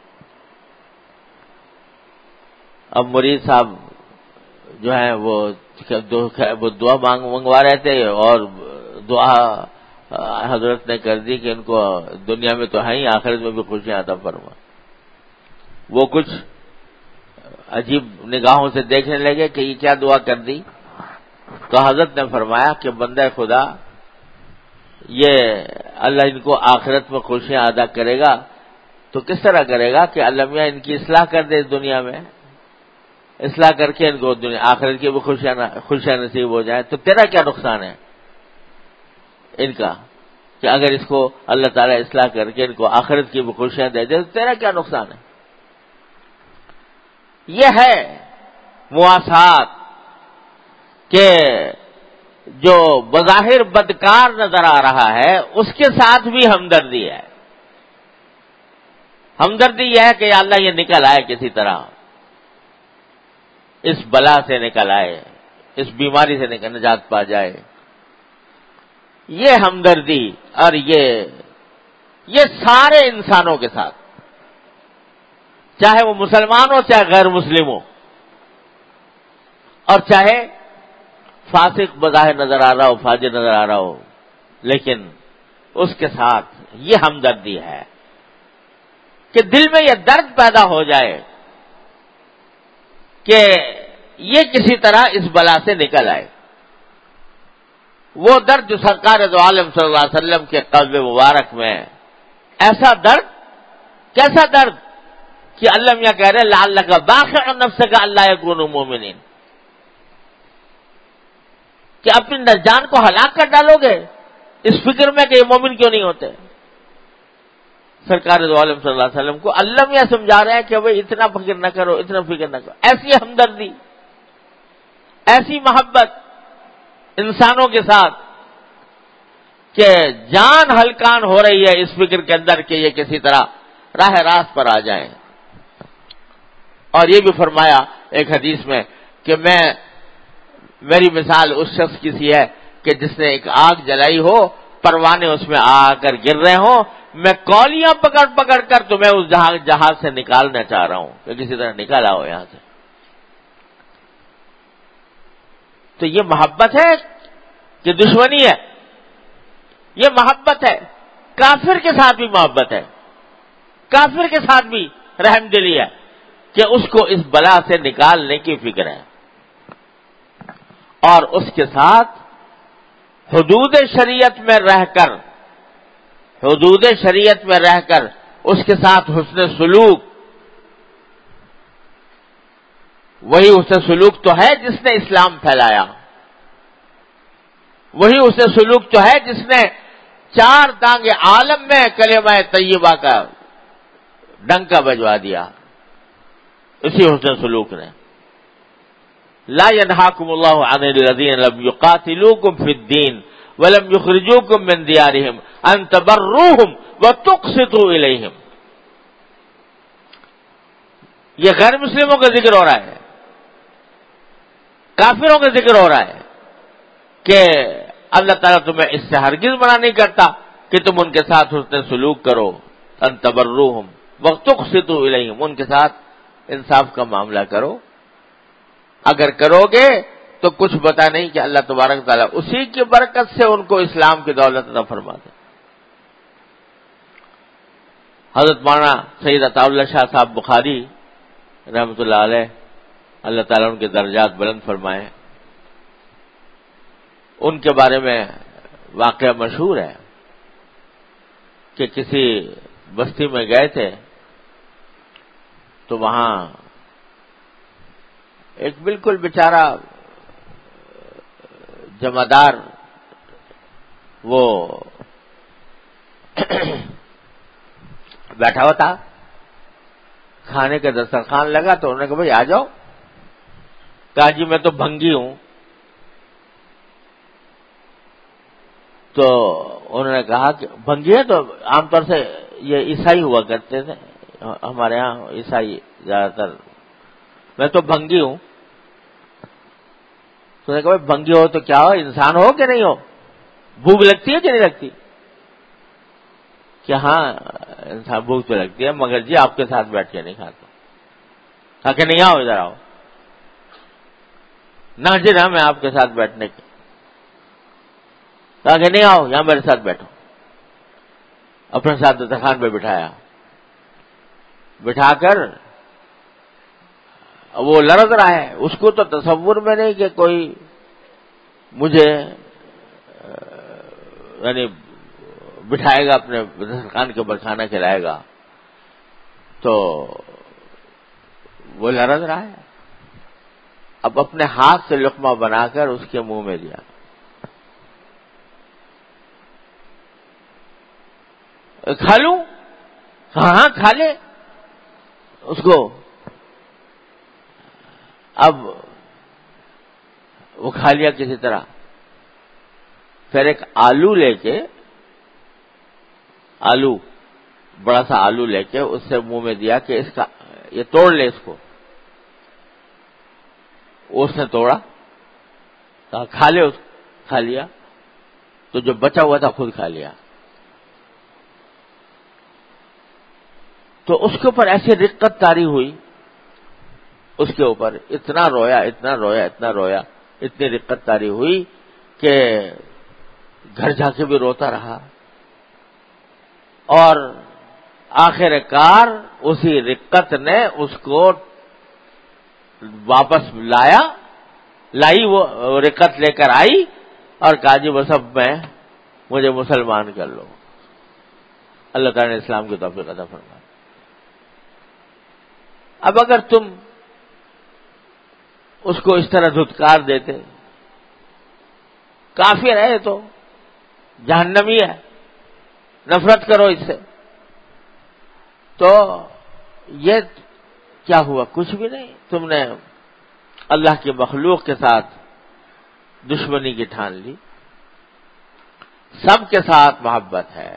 اب مرید صاحب جو ہیں وہ دعا منگوا رہے تھے، اور دعا حضرت نے کر دی کہ ان کو دنیا میں تو ہے ہی، آخرت میں بھی خوشیاں عطا فرما۔ وہ کچھ عجیب نگاہوں سے دیکھنے لگے کہ یہ کیا دعا کر دی۔ تو حضرت نے فرمایا کہ بندہ خدا، یہ اللہ ان کو آخرت میں خوشیاں عطا کرے گا تو کس طرح کرے گا کہ اللہ میاں ان کی اصلاح کر دے، دنیا میں اصلاح کر کے ان کو آخرت کی بھی خوشیاں نصیب ہو جائیں۔ تو تیرا کیا نقصان ہے ان کا، کہ اگر اس کو اللہ تعالیٰ اصلاح کر کے ان کو آخرت کی بھی خوشیاں دے دے تو تیرا کیا نقصان ہے؟ یہ ہے مواسات، کہ جو بظاہر بدکار نظر آ رہا ہے اس کے ساتھ بھی ہمدردی ہے. ہمدردی یہ ہے کہ یا اللہ یہ نکل آئے کسی طرح، اس بلا سے نکل آئے، اس بیماری سے نجات پا جائے. یہ ہمدردی اور یہ سارے انسانوں کے ساتھ، چاہے وہ مسلمان ہو چاہے غیر مسلم ہو، اور چاہے فاسق بظاہر نظر آ رہا ہو، فاجر نظر آ رہا ہو، لیکن اس کے ساتھ یہ ہمدردی ہے کہ دل میں یہ درد پیدا ہو جائے کہ یہ کسی طرح اس بلا سے نکل آئے. وہ درد جو سرکار دو عالم صلی اللہ علیہ وسلم کے قلب مبارک میں، ایسا درد، کیسا درد کہ اللہ میاں کہہ رہے لعلک باخع نفسک الا یکونوا مؤمنین، کہ اپنی جان کو ہلاک کر ڈالو گے اس فکر میں کہ یہ مومن کیوں نہیں ہوتے. سرکار دو عالم صلی اللہ علیہ وسلم کو اللہ میاں سمجھا رہے ہیں کہ بھئی اتنا فکر نہ کرو، اتنا فکر نہ کرو. ایسی ہمدردی، ایسی محبت انسانوں کے ساتھ کہ جان ہلکان ہو رہی ہے اس فکر کے اندر کہ یہ کسی طرح راہ راست پر آ جائیں. اور یہ بھی فرمایا ایک حدیث میں کہ میری مثال اس شخص کی سی ہے کہ جس نے ایک آگ جلائی ہو، پروانے اس میں آ کر گر رہے ہوں، میں کولیاں پکڑ پکڑ کر تمہیں اس جہاز سے نکالنا چاہ رہا ہوں کہ کسی طرح نکالا ہو یہاں سے. تو یہ محبت ہے کہ دشمنی ہے؟ یہ محبت ہے. کافر کے ساتھ بھی محبت ہے، کافر کے ساتھ بھی رحم دلی ہے کہ اس کو اس بلا سے نکالنے کی فکر ہے، اور اس کے ساتھ حدود شریعت میں رہ کر اس کے ساتھ حسن سلوک. وہی حسن سلوک تو ہے جس نے اسلام پھیلایا، وہی حسن سلوک تو ہے جس نے 4 دانگ عالم میں کلمہ طیبہ کا ڈنکا بجوا دیا. اسی حسن سلوک نے لا ينهاكم الله عن الذين لم يقاتلوكم في الدين ولم يخرجوكم من ديارهم ان تبروهم وتقسطوا اليهم. یہ غیر مسلموں کا ذکر ہو رہا ہے، کافروں کا ذکر ہو رہا ہے کہ اللہ تعالیٰ تمہیں اس سے ہرگز منع نہیں کرتا کہ تم ان کے ساتھ حسن سلوک کرو. ان تبروهم وتقسطوا اليهم، ان کے ساتھ انصاف کا معاملہ کرو. اگر کرو گے تو کچھ بتا نہیں کہ اللہ تبارک تعالیٰ اسی کی برکت سے ان کو اسلام کی دولت عطا فرما دے. حضرت مولانا سید عطا اللہ شاہ صاحب بخاری رحمۃ اللہ علیہ، اللہ تعالیٰ ان کے درجات بلند فرمائے، ان کے بارے میں واقعہ مشہور ہے کہ کسی بستی میں گئے تھے تو وہاں ایک بالکل بیچارہ جمعدار وہ بیٹھا ہوا تھا، کھانے کا دسترخوان لگا تو انہوں نے کہا بھائی آ جاؤ. کہا جی میں تو بھنگی ہوں. تو انہوں نے کہا کہ بھنگی ہے تو عام طور سے یہ عیسائی ہوا کرتے تھے، ہمارے ہاں عیسائی زیادہ تر. میں تو بھنگی ہوں. تو نے کہا بھنگی ہو تو کیا ہو، انسان ہو کہ نہیں ہو، بھوک لگتی ہے کہ نہیں لگتی؟ کہ ہاں انسان بھوک تو لگتی ہے مگر جی آپ کے ساتھ بیٹھ کے نہیں کھاتا. کہا کہ نہیں آؤ ادھر آؤ. نہ جی نہ میں آپ کے ساتھ بیٹھنے کی. کہا کہ نہیں آؤ یہاں میرے ساتھ بیٹھو. اپنے ساتھ دسترخوان پہ بٹھایا، بٹھا کر وہ لرز رہا ہے. اس کو تو تصور میں نہیں کہ کوئی مجھے یعنی بٹھائے گا اپنے دسترخوان کے اوپر کھانا کھلائے گا. تو وہ لرز رہا ہے. اب اپنے ہاتھ سے لقمہ بنا کر اس کے منہ میں دیا. کھا لوں؟ ہاں کھا لے اس کو. اب وہ کھا لیا کسی طرح. پھر ایک آلو بڑا سا آلو لے کے اس سے منہ میں دیا کہ اس کا یہ توڑ لے اس کو. اس نے توڑا, کہا کھا لے, اس کھا لیا. تو جو بچا ہوا تھا خود کھا لیا. تو اس کے اوپر ایسی رقت طاری ہوئی, اس کے اوپر اتنا رویا, اتنی رقت طاری ہوئی کہ گھر جا کے بھی روتا رہا. اور آخر کار اسی رقت نے اس کو واپس لائی, وہ رقت لے کر آئی اور کہا جی بس اب مجھے مسلمان کر لو. اللہ تعالیٰ نے اسلام کی توفیق عطا فرمائی. اب اگر تم اس کو اس طرح دھتکار دیتے, کافر ہے تو جہنمی ہے, نفرت کرو اس سے, تو یہ کیا ہوا؟ کچھ بھی نہیں. تم نے اللہ کی مخلوق کے ساتھ دشمنی کی ٹھان لی. سب کے ساتھ محبت ہے.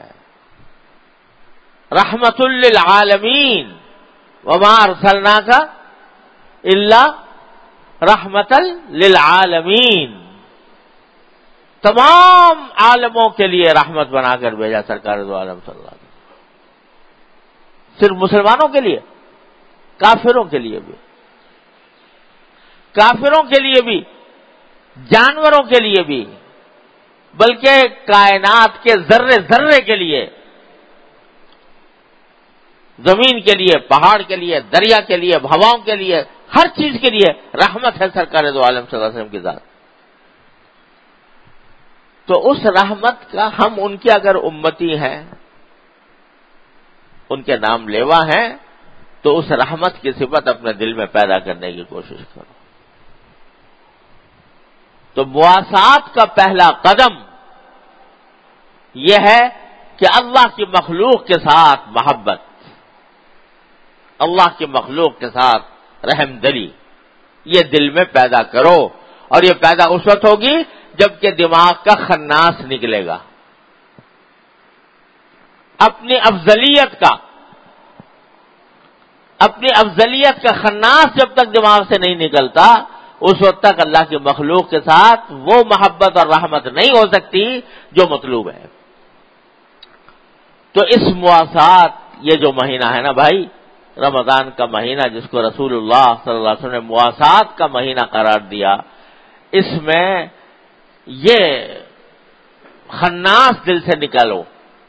رحمت للعالمین وما ارسلناک الا رحمت للعالمین. تمام عالموں کے لیے رحمت بنا کر بھیجا سرکار دو عالم صلی اللہ علیہ وسلم. صرف مسلمانوں کے لیے, کافروں کے لیے بھی, جانوروں کے لیے بھی, بلکہ کائنات کے ذرے ذرے کے لیے, زمین کے لیے, پہاڑ کے لیے, دریا کے لیے, ہواؤں کے لیے, ہر چیز کے لیے رحمت ہے سرکار دو عالم صلی اللہ علیہ وسلم کی ذات. تو اس رحمت کا ہم ان کے اگر امتی ہیں, ان کے نام لیوا ہیں, تو اس رحمت کی صفت اپنے دل میں پیدا کرنے کی کوشش کرو. تو مواسات کا پہلا قدم یہ ہے کہ اللہ کی مخلوق کے ساتھ محبت, اللہ کی مخلوق کے ساتھ رحم دلی, یہ دل میں پیدا کرو. اور یہ پیدا اس وقت ہوگی جبکہ دماغ کا خناس نکلے گا. اپنی افضلیت کا خناس جب تک دماغ سے نہیں نکلتا, اس وقت تک اللہ کی مخلوق کے ساتھ وہ محبت اور رحمت نہیں ہو سکتی جو مطلوب ہے. تو اس مواسات, یہ جو مہینہ ہے نا بھائی, رمضان کا مہینہ جس کو رسول اللہ صلی اللہ علیہ وسلم نے مواسات کا مہینہ قرار دیا, اس میں یہ خناس دل سے نکالو.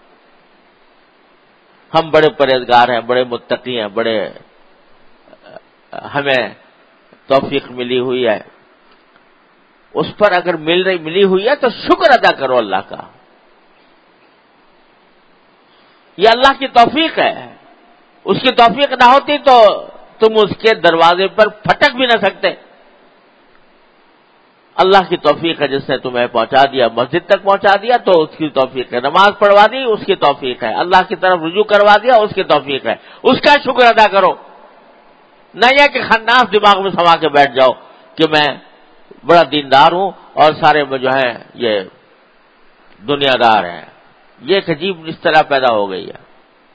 ہم بڑے پرہیزگار ہیں, بڑے متقی ہیں, بڑے ہمیں توفیق ملی ہوئی ہے. اس پر اگر ملی ہوئی ہے تو شکر ادا کرو اللہ کا. یہ اللہ کی توفیق ہے. اس کی توفیق نہ ہوتی تو تم اس کے دروازے پر پھٹک بھی نہ سکتے. اللہ کی توفیق ہے جس نے تمہیں پہنچا دیا, مسجد تک پہنچا دیا, تو اس کی توفیق ہے. نماز پڑھوا دی, اس کی توفیق ہے. اللہ کی طرف رجوع کروا دیا, اس کی توفیق ہے. اس کا شکر ادا کرو. نہ یہ کہ خناس دماغ میں سما کے بیٹھ جاؤ کہ میں بڑا دیندار ہوں اور سارے میں جو ہیں یہ دنیا دار ہیں. یہ ایک عجیب اصطلاح پیدا ہو گئی ہے,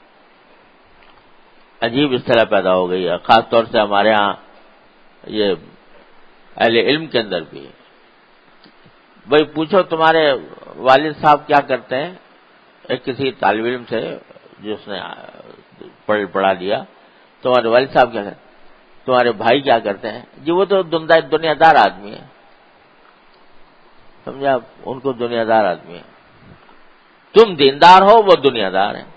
خاص طور سے ہمارے ہاں یہ اہل علم کے اندر بھی. بھائی پوچھو تمہارے والد صاحب کیا کرتے ہیں, ایک کسی طالب علم سے جس نے پڑھا لیا, تمہارے والد صاحب کیا کرتے ہیں, تمہارے بھائی کیا کرتے ہیں؟ جی وہ تو دنیا دار آدمی ہے. سمجھا, ان کو دنیا دار آدمی ہے. تم دیندار ہو, وہ دنیا دار ہیں.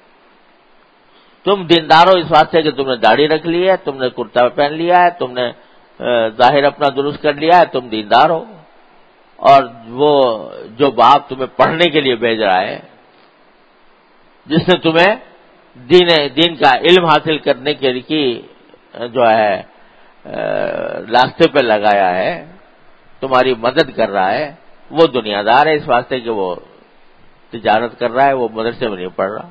تم دیندار ہو اس واسطے کہ تم نے داڑھی رکھ لی ہے, تم نے کرتا پہن لیا ہے, تم نے ظاہر اپنا درست کر لیا ہے, تم دیندار ہو. اور وہ جو باپ تمہیں پڑھنے کے لیے بھیج رہا ہے, جس نے تمہیں دین کا علم حاصل کرنے کے لیے جو ہے راستے پہ لگایا ہے, تمہاری مدد کر رہا ہے, وہ دنیا دار ہے اس واسطے کہ وہ تجارت کر رہا ہے, وہ مدرسے میں نہیں پڑھ رہا.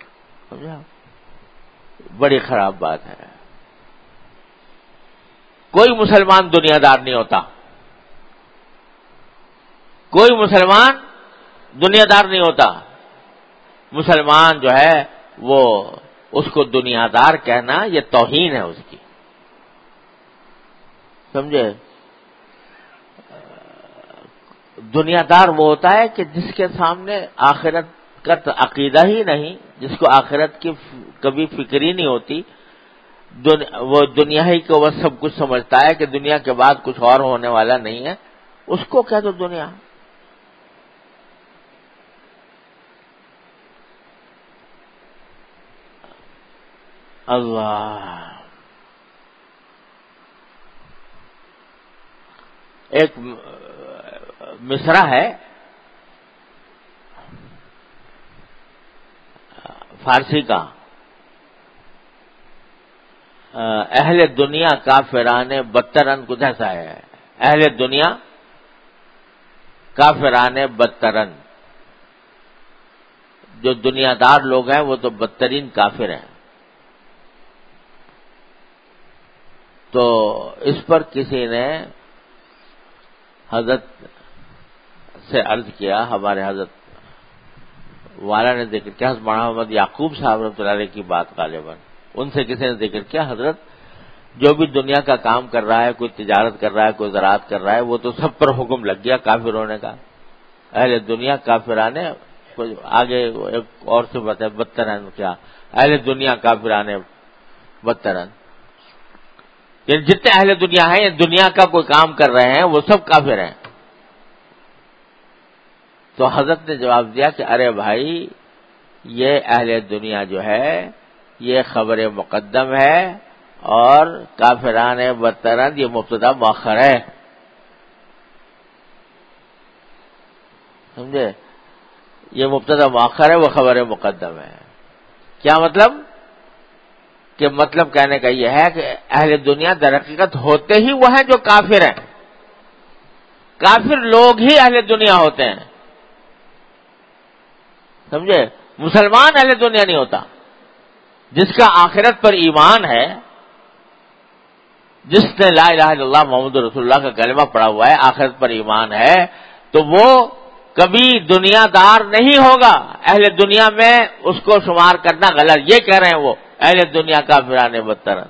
سمجھا, بڑی خراب بات ہے. کوئی مسلمان دنیا دار نہیں ہوتا، کوئی مسلمان دنیا دار نہیں ہوتا. مسلمان جو ہے وہ اس کو دنیا دار کہنا یہ توہین ہے اس کی، سمجھے؟ دنیا دار وہ ہوتا ہے کہ جس کے سامنے آخرت کا عقیدہ ہی نہیں، جس کو آخرت کی کبھی فکر ہی نہیں ہوتی، وہ دنیا ہی کو بس سب کچھ سمجھتا ہے کہ دنیا کے بعد کچھ اور ہونے والا نہیں ہے، اس کو کہہ دو دنیا. اللہ، ایک مصرع ہے فارسی کا، اہل دنیا کافرانے بدترن، کچھ ایسا ہے. اہل دنیا کافرانے بدترن، جو دنیا دار لوگ ہیں وہ تو بدترین کافر ہیں. تو اس پر کسی نے حضرت سے عرض کیا، ہمارے حضرت والا نے ذکر کیا، حضرت محمد یعقوب صاحب رحمۃ اللہ علیہ کی بات غالباً ان سے کسی نے ذکر کیا، حضرت جو بھی دنیا کا کام کر رہا ہے، کوئی تجارت کر رہا ہے، کوئی زراعت کر رہا ہے، وہ تو سب پر حکم لگ گیا کافر ہونے کا. اہل دنیا کافرانے، آگے ایک اور سے بتا بدترن، کیا اہل دنیا کافرانے بدترن، یعنی جتنے اہل دنیا ہیں دنیا کا کوئی کام کر رہے ہیں وہ سب کافر ہیں. تو حضرت نے جواب دیا کہ ارے بھائی، یہ اہل دنیا جو ہے یہ خبر مقدم ہے، اور کافران بدترن یہ مبتدا مؤخر ہے، سمجھے؟ یہ مبتدا مؤخر ہے، وہ خبر مقدم ہے. کیا مطلب؟ کہ مطلب کہنے کا یہ ہے کہ اہل دنیا در حقیقت ہوتے ہی وہ ہیں جو کافر ہیں. کافر لوگ ہی اہل دنیا ہوتے ہیں، سمجھے؟ مسلمان اہل دنیا نہیں ہوتا. جس کا آخرت پر ایمان ہے، جس نے لا الہ الا اللہ محمد رسول اللہ کا کلمہ پڑھا ہوا ہے، آخرت پر ایمان ہے، تو وہ کبھی دنیا دار نہیں ہوگا. اہل دنیا میں اس کو شمار کرنا غلط. یہ کہہ رہے ہیں وہ اہل دنیا کافرانے بدترن،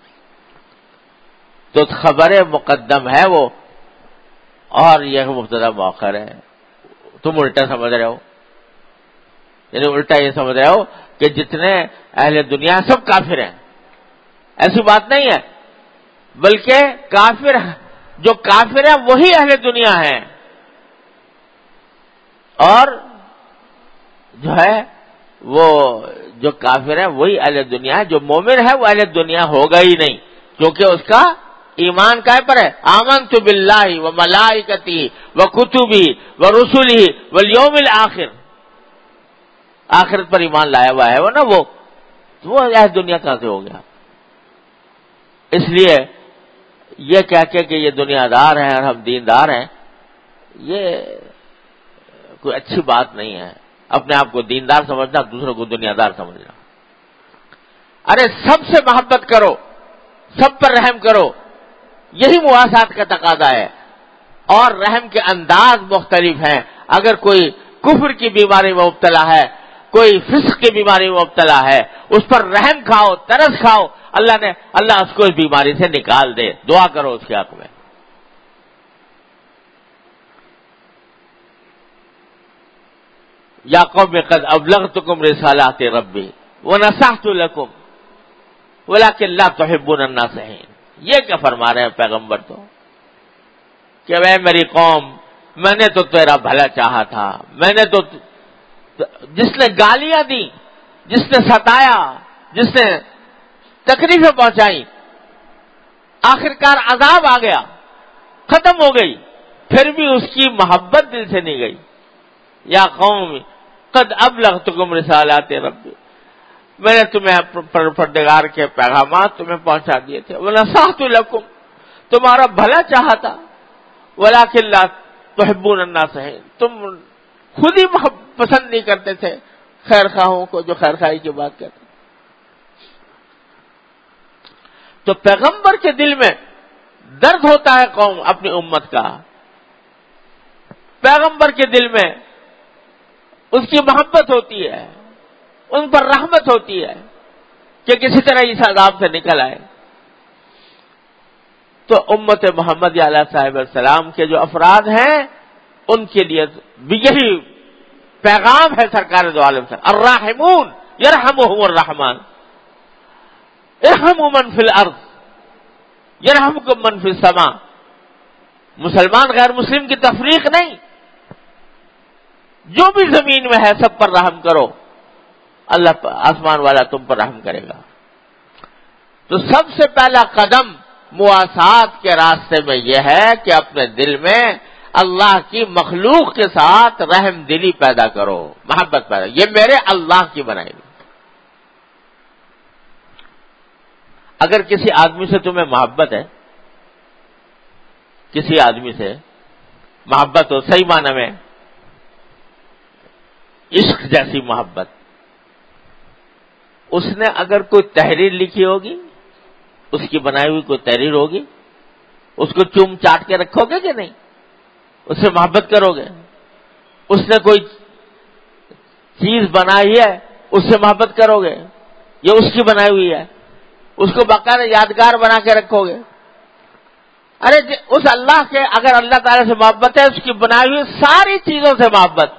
تو خبر مقدم ہے وہ، اور یہ مبتدا مؤخر ہے. تم الٹا سمجھ رہے ہو، یعنی الٹا یہ سمجھ رہے ہو کہ جتنے اہل دنیا سب کافر ہیں. ایسی بات نہیں ہے، بلکہ کافر، جو کافر ہیں وہی اہل دنیا ہیں، اور جو ہے وہ جو کافر ہے وہی اہل دنیا ہے. جو مومن ہے وہ اہل دنیا ہوگا ہی نہیں، کیونکہ اس کا ایمان کائے پر ہے؟ آمنت باللہ و ملائکتی و کتبی و رسلی والیوم الآخر، آخرت پر ایمان لایا ہوا ہے وہ نا، وہ اہل دنیا کہاں سے ہو گیا؟ اس لیے یہ کہہ کے کہ یہ دنیا دار ہیں اور ہم دیندار ہیں، یہ کوئی اچھی بات نہیں ہے. اپنے آپ کو دیندار سمجھنا، دوسروں کو دنیا دار سمجھنا. ارے سب سے محبت کرو، سب پر رحم کرو، یہی مواسات کا تقاضا ہے. اور رحم کے انداز مختلف ہیں. اگر کوئی کفر کی بیماری میں مبتلا ہے، کوئی فسق کی بیماری میں مبتلا ہے، اس پر رحم کھاؤ، ترس کھاؤ، اللہ اس کو اس بیماری سے نکال دے. دعا کرو اس کے حق میں. یا قوم قد ابلغتکم رسالات ربی ونصحت لکم ولکن لا تحبون الناصحین. یہ کیا فرما رہے ہیں پیغمبر؟ تو کہ اے میری قوم، میں نے تو تیرا بھلا چاہا تھا، میں نے تو جس نے گالیاں دی، جس نے ستایا، جس نے تکلیفیں پہنچائی، آخرکار عذاب آ گیا، ختم ہو گئی، پھر بھی اس کی محبت دل سے نہیں گئی. یا قوم قد ابلغتکم رسالات ربی، میں نے تمہیں پروردگار کے پیغامات تمہیں پہنچا دیے تھے. ونصحت لکم، تمہارا بھلا چاہا تھا. ولکن لا تحبون الناصحین، تم خود ہی پسند نہیں کرتے تھے خیر خواہوں کو جو خیر خواہی کی بات کرتے. تو پیغمبر کے دل میں درد ہوتا ہے قوم اپنی امت کا، پیغمبر کے دل میں اس کی محبت ہوتی ہے، ان پر رحمت ہوتی ہے کہ کسی طرح اس عذاب سے نکل آئے. تو امت محمد علیہ صاحب السلام کے جو افراد ہیں ان کے لیے بھی یہی پیغام ہے سرکار دو عالم سے، الراحمون یرحمہم الرحمن ارحموا من فی الارض یرحمکم من فی السماء. مسلمان غیر مسلم کی تفریق نہیں، جو بھی زمین میں ہے سب پر رحم کرو، اللہ آسمان والا تم پر رحم کرے گا. تو سب سے پہلا قدم مواسات کے راستے میں یہ ہے کہ اپنے دل میں اللہ کی مخلوق کے ساتھ رحم دلی پیدا کرو، محبت پیدا. یہ میرے اللہ کی بنائی ہوئی. اگر کسی آدمی سے تمہیں محبت ہے، کسی آدمی سے محبت ہو، صحیح معنی میں عشق جیسی محبت، اس نے اگر کوئی تحریر لکھی ہوگی، اس کی بنائی ہوئی کوئی تحریر ہوگی، اس کو چوم چاٹ کے رکھو گے کہ نہیں؟ اس سے محبت کرو گے. اس نے کوئی چیز بنائی ہے، اس سے محبت کرو گے، یہ اس کی بنائی ہوئی ہے، اس کو باقاعدہ یادگار بنا کے رکھو گے. ارے اس اللہ کے اگر اللہ تعالی سے محبت ہے، اس کی بنائی ہوئی ساری چیزوں سے محبت،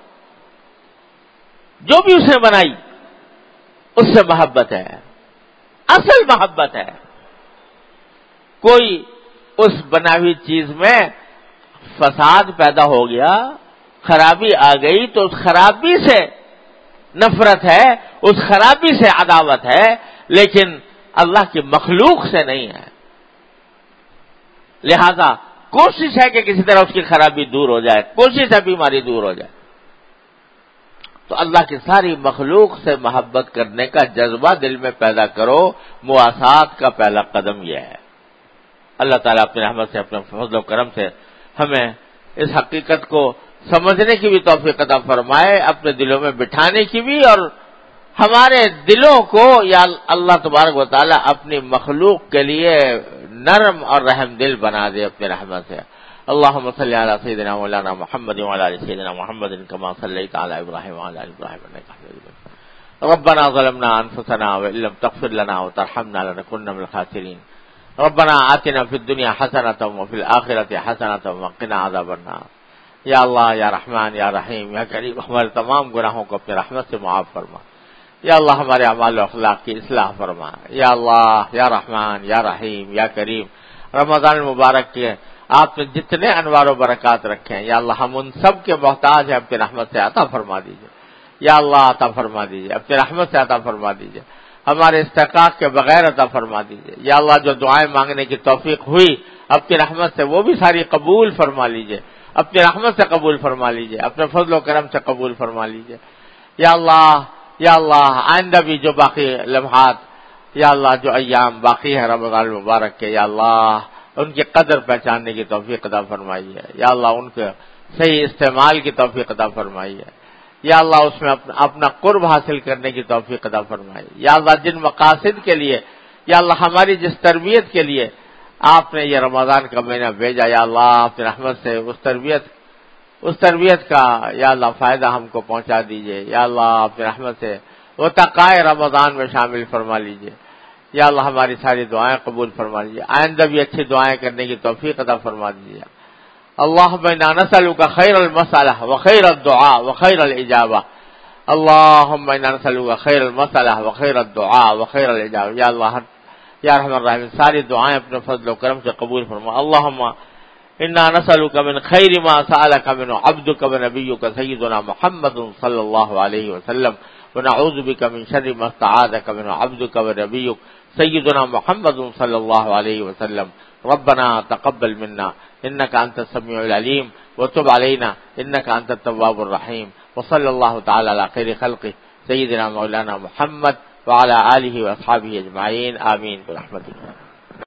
جو بھی اس نے بنائی اس سے محبت ہے، اصل محبت ہے. کوئی اس بنائی ہوئی چیز میں فساد پیدا ہو گیا، خرابی آ گئی، تو اس خرابی سے نفرت ہے، اس خرابی سے عداوت ہے، لیکن اللہ کی مخلوق سے نہیں ہے. لہذا کوشش ہے کہ کسی طرح اس کی خرابی دور ہو جائے، کوشش ہے بیماری دور ہو جائے. تو اللہ کی ساری مخلوق سے محبت کرنے کا جذبہ دل میں پیدا کرو. مواسات کا پہلا قدم یہ ہے. اللہ تعالیٰ اپنی رحمت سے، اپنے فضل و کرم سے ہمیں اس حقیقت کو سمجھنے کی بھی توفیق عطا فرمائے، اپنے دلوں میں بٹھانے کی بھی، اور ہمارے دلوں کو یا اللہ تبارک و تعالیٰ اپنی مخلوق کے لیے نرم اور رحم دل بنا دے اپنی رحمت سے. اللهم صل على سيدنا مولانا محمد وعلى ال سيدنا محمد كما صليت على ابراهيم وعلى ال ابراهيم انك حميد مجيد. ربنا ظلمنا انفسنا وان لم تغفر لنا وترحمنا لنكن من الخاسرين. ربنا آتنا في الدنيا حسنة وفي الآخرة حسنة وقنا عذاب النار. یا اللہ، یا رحمان، یا رحیم، یا کریم، ہمارے تمام گناہوں کو اپنی رحمت سے معاف فرما. یا اللہ، ہمارے اعمال و اخلاق کی اصلاح فرما. یا اللہ، یا رحمان، یا رحیم، یا کریم، رمضان المبارک کے آپ نے جتنے انوار و برکات رکھے ہیں، یا اللہ ہم ان سب کے محتاج ہیں، اپنی رحمت سے عطا فرما دیجیے. یا اللہ عطا فرما دیجیے، اپنی رحمت سے عطا فرما دیجیے، ہمارے استحقاق کے بغیر عطا فرما دیجیے. یا اللہ جو دعائیں مانگنے کی توفیق ہوئی اپنی رحمت سے وہ بھی ساری قبول فرما لیجیے، اپنی رحمت سے قبول فرما لیجیے، اپنے فضل و کرم سے قبول فرما لیجیے. یا اللہ آئندہ بھی جو باقی لمحات، یا اللہ جو ایام باقی ہے رمضان المبارک کے، یا اللہ ان کی قدر پہچاننے کی توفیق عطا فرمائیے. یا اللہ ان کے صحیح استعمال کی توفیق عطا فرمائیے. یا اللہ اس میں اپنا قرب حاصل کرنے کی توفیق عطا فرمائیے. یا اللہ جن مقاصد کے لیے، یا اللہ ہماری جس تربیت کے لیے آپ نے یہ رمضان کا مہینہ بھیجا، یا اللہ اپنی رحمت سے اس تربیت کا یا اللہ فائدہ ہم کو پہنچا دیجیے. یا اللہ اپنی رحمت سے وہ تقائے رمضان میں شامل فرما لیجیے. یا اللہ ہماری ساری دعائیں قبول فرما لیجیے، آئندہ بھی اچھی دعائیں کرنے کی توفیق عطا فرما دیجیے. اللهم انا نسألك خير المسألة وخير الدعاء وخير الإجابة. اللهم انا نسألك خير المسألة وخير الدعاء وخير الإجابة. یا اللہ یا رحمن الرحیم ساری دعائیں اپنے فضل و کرم سے قبول فرما. اللهم انا نسألك من خير ما سألك منه عبدك ونبيك سيدنا محمد صلى الله عليه وسلم، ونعوذ بك من شر ما استعاذك منه عبدك ونبيك سيدنا محمد صلى الله عليه وسلم. ربنا تقبل منا انك انت السميع العليم وتب علينا انك انت التواب الرحيم. وصلى الله تعالى على خير خلقه سيدنا مولانا محمد وعلى آله واصحابه اجمعين. آمين برحمتك.